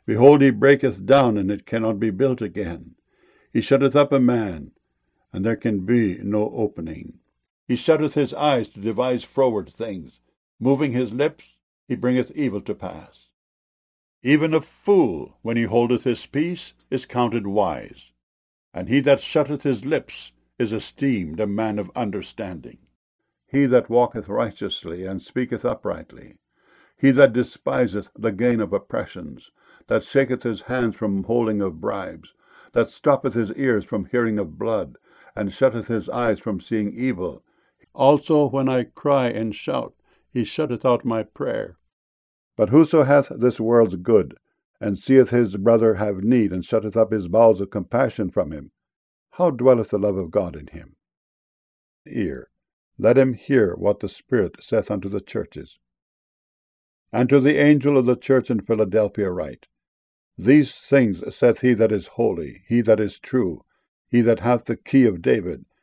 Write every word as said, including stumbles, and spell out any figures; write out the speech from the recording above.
Behold, he breaketh down, and it cannot be built again. He shutteth up a man, and there can be no opening. He shutteth his eyes to devise froward things. Moving his lips, he bringeth evil to pass. Even a fool, when he holdeth his peace, is counted wise, and he that shutteth his lips is esteemed a man of understanding. He that walketh righteously and speaketh uprightly, he that despiseth the gain of oppressions, that shaketh his hands from holding of bribes, that stoppeth his ears from hearing of blood, and shutteth his eyes from seeing evil. Also when I cry and shout, he shutteth out my prayer. But whoso hath this world's good, and seeth his brother have need, and shutteth up his bowels of compassion from him, how dwelleth the love of God in him? Ear, let him hear what the Spirit saith unto the churches. And to the angel of the church in Philadelphia write, These things saith he that is holy, he that is true, he that hath the key of David,